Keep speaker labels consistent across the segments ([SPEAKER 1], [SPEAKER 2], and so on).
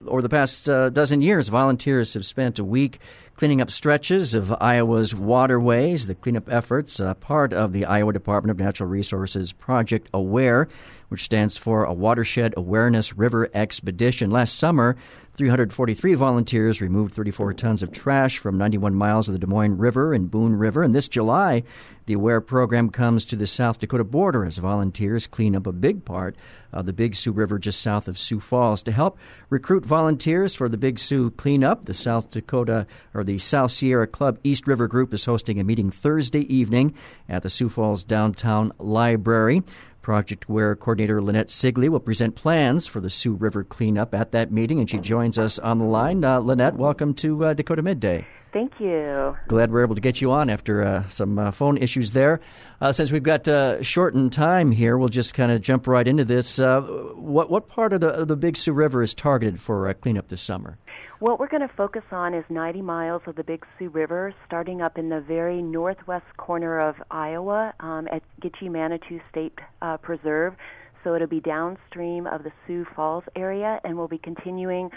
[SPEAKER 1] over the past dozen years, volunteers have spent a week cleaning up stretches of Iowa's waterways. The cleanup efforts, part of the Iowa Department of Natural Resources Project AWARE, which stands for a Watershed Awareness River Expedition. Last summer, 343 volunteers removed 34 tons of trash from 91 miles of the Des Moines River and Boone River. And this July, the AWARE program comes to the South Dakota border as volunteers clean up a big part of the Big Sioux River just south of Sioux Falls. To help recruit volunteers for the Big Sioux cleanup, the South Sierra Club East River Group is hosting a meeting Thursday evening at the Sioux Falls Downtown Library. Project AWARE coordinator Lynette Sigley will present plans for the Sioux River cleanup at that meeting, and she joins us on the line. Lynette, welcome to Dakota Midday.
[SPEAKER 2] Thank you.
[SPEAKER 1] Glad we're able to get you on after some phone issues there. Since we've got shortened time here, we'll just kind of jump right into this. What part of the Big Sioux River is targeted for cleanup this summer?
[SPEAKER 2] What we're going to focus on is 90 miles of the Big Sioux River, starting up in the very northwest corner of Iowa at Gitche-Manitou State Preserve. So it'll be downstream of the Sioux Falls area, and we'll be continuing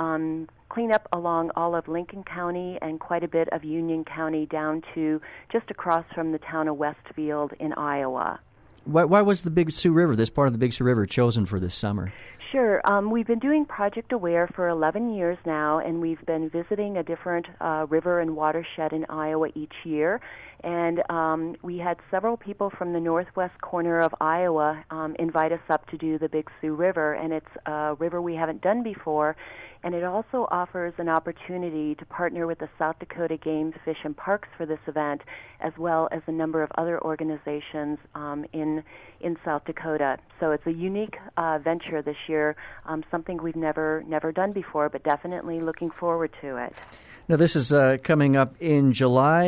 [SPEAKER 2] cleanup along all of Lincoln County and quite a bit of Union County down to just across from the town of Westfield in Iowa.
[SPEAKER 1] Why was the Big Sioux River, this part of the Big Sioux River, chosen for this summer?
[SPEAKER 2] Sure. We've been doing Project AWARE for 11 years now, and we've been visiting a different river and watershed in Iowa each year. And we had several people from the northwest corner of Iowa invite us up to do the Big Sioux River, and it's a river we haven't done before. And it also offers an opportunity to partner with the South Dakota Game, Fish, and Parks for this event, as well as a number of other organizations in South Dakota. So it's a unique venture this year, something we've never done before, but definitely looking forward to it.
[SPEAKER 1] Now, this is coming up in July,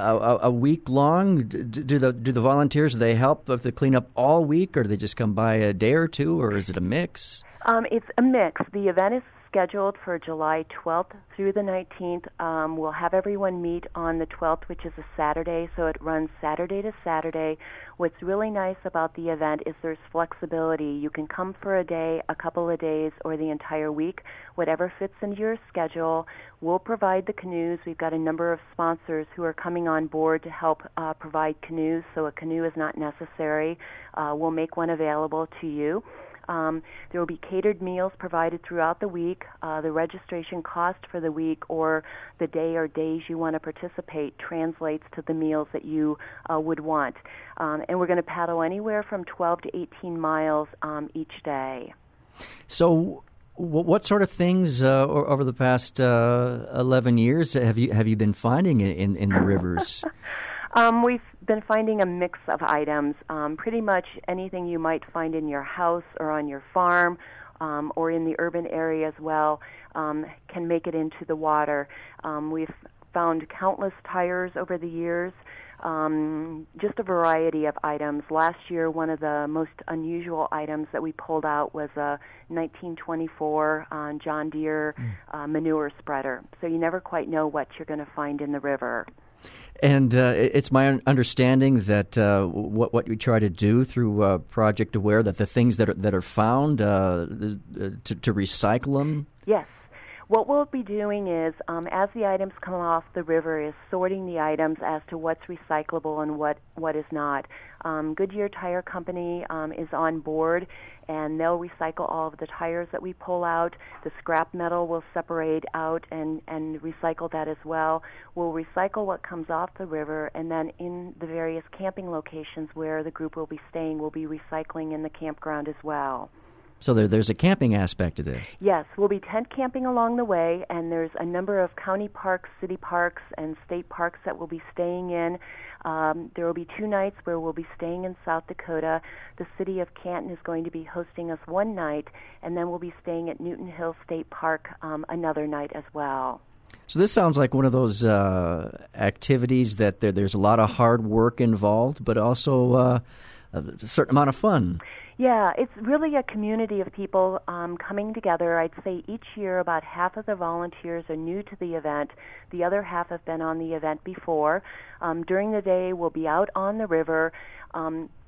[SPEAKER 1] a week long. Do the volunteers, do they help with the cleanup all week, or do they just come by a day or two, or is it a mix?
[SPEAKER 2] It's a mix. The event is scheduled for July 12th through the 19th. We'll have everyone meet on the 12th, which is a Saturday, so it runs Saturday to Saturday. What's really nice about the event is there's flexibility. You can come for a day, a couple of days, or the entire week, whatever fits into your schedule. We'll provide the canoes. We've got a number of sponsors who are coming on board to help provide canoes, so a canoe is not necessary. We'll make one available to you. There will be catered meals provided throughout the week. The registration cost for the week or the day or days you want to participate translates to the meals that you would want. And we're going to paddle anywhere from 12 to 18 miles each day. So
[SPEAKER 1] what sort of things over the past 11 years have you been finding in the rivers?
[SPEAKER 2] We've been finding a mix of items. Pretty much anything you might find in your house or on your farm or in the urban area as well can make it into the water. We've found countless tires over the years, just a variety of items. Last year, one of the most unusual items that we pulled out was a 1924 John Deere manure spreader. So you never quite know what you're going to find in the river.
[SPEAKER 1] And it's my understanding that what you try to do through Project AWARE, that the things that are found, to recycle them?
[SPEAKER 2] Yes. What we'll be doing is, as the items come off the river, is sorting the items as to what's recyclable and what is not. Goodyear Tire Company is on board, and they'll recycle all of the tires that we pull out. The scrap metal will separate out and recycle that as well. We'll recycle what comes off the river, and then in the various camping locations where the group will be staying, we'll be recycling in the campground as well.
[SPEAKER 1] So there's a camping aspect to this.
[SPEAKER 2] Yes, we'll be tent camping along the way, and there's a number of county parks, city parks, and state parks that we'll be staying in. There will be 2 nights where we'll be staying in South Dakota. The city of Canton is going to be hosting us one night, and then we'll be staying at Newton Hill State Park another night as well.
[SPEAKER 1] So this sounds like one of those activities that there's a lot of hard work involved, but also a certain amount of fun.
[SPEAKER 2] Yeah, it's really a community of people coming together. I'd say each year about half of the volunteers are new to the event. The other half have been on the event before. During the day, we'll be out on the river.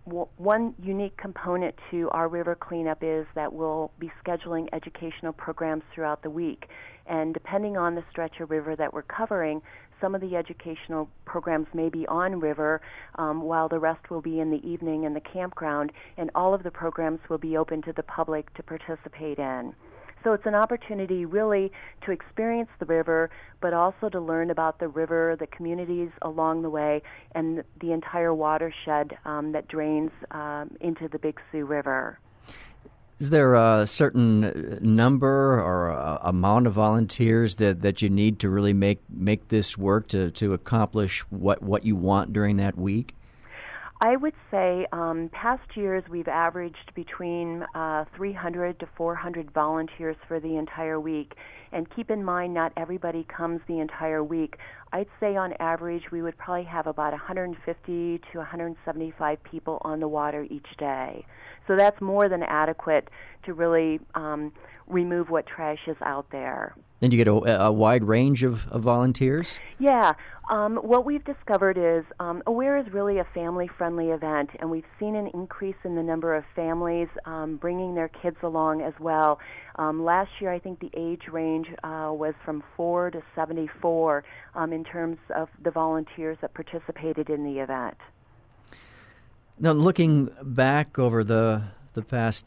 [SPEAKER 2] one unique component to our river cleanup is that we'll be scheduling educational programs throughout the week. And depending on the stretch of river that we're covering, some of the educational programs may be on river, while the rest will be in the evening in the campground, and all of the programs will be open to the public to participate in. So it's an opportunity really to experience the river, but also to learn about the river, the communities along the way, and the entire watershed that drains into the Big Sioux River.
[SPEAKER 1] Is there a certain number or amount of volunteers that you need to really make this work to accomplish what you want during that week?
[SPEAKER 2] I would say past years we've averaged between 300 to 400 volunteers for the entire week. And keep in mind, not everybody comes the entire week. I'd say on average we would probably have about 150 to 175 people on the water each day. So that's more than adequate to really remove what trash is out there.
[SPEAKER 1] And you get a wide range of volunteers?
[SPEAKER 2] Yeah. What we've discovered is AWARE is really a family-friendly event, and we've seen an increase in the number of families bringing their kids along as well. Last year, I think the age range was from 4 to 74 in terms of the volunteers that participated in the event.
[SPEAKER 1] Now, looking back over the past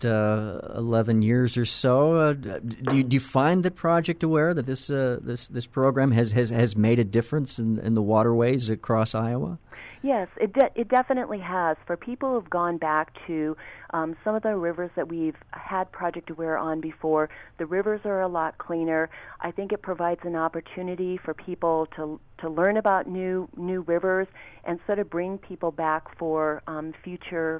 [SPEAKER 1] 11 years or so, do you find that Project Aware, that this program has made a difference in the waterways across Iowa?
[SPEAKER 2] Yes, it definitely has. For people who've gone back to some of the rivers that we've had Project Aware on before, the rivers are a lot cleaner. I think it provides an opportunity for people to learn about new rivers and sort of bring people back for future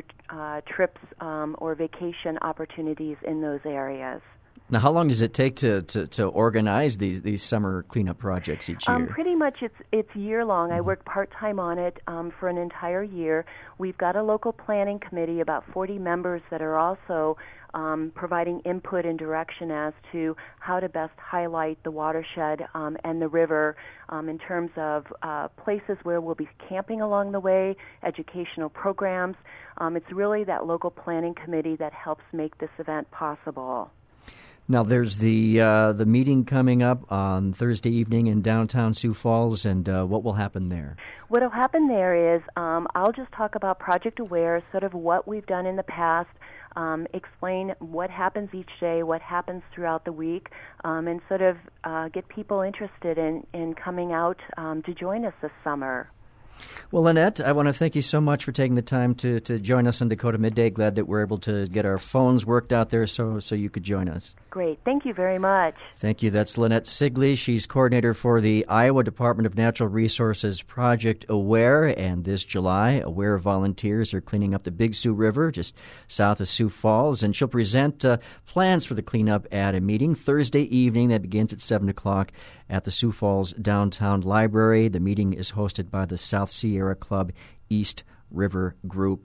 [SPEAKER 2] trips or vacation opportunities in those areas.
[SPEAKER 1] Now, how long does it take to organize these summer cleanup projects each year?
[SPEAKER 2] Pretty much it's year-long. I work part-time on it for an entire year. We've got a local planning committee, about 40 members that are also providing input and direction as to how to best highlight the watershed and the river in terms of places where we'll be camping along the way, educational programs. It's really that local planning committee that helps make this event possible.
[SPEAKER 1] Now, there's the meeting coming up on Thursday evening in downtown Sioux Falls, and what will happen there?
[SPEAKER 2] What will happen there is I'll just talk about Project Aware, sort of what we've done in the past, explain what happens each day, what happens throughout the week, and sort of get people interested in coming out to join us this summer.
[SPEAKER 1] Well, Lynette, I want to thank you so much for taking the time to join us on Dakota Midday. Glad that we're able to get our phones worked out there so you could join us.
[SPEAKER 2] Great. Thank you very much.
[SPEAKER 1] Thank you. That's Lynette Sigley. She's coordinator for the Iowa Department of Natural Resources Project Aware. And this July, Aware volunteers are cleaning up the Big Sioux River just south of Sioux Falls. And she'll present plans for the cleanup at a meeting Thursday evening that begins at 7 o'clock at the Sioux Falls Downtown Library. The meeting is hosted by the South Sierra Club East River Group.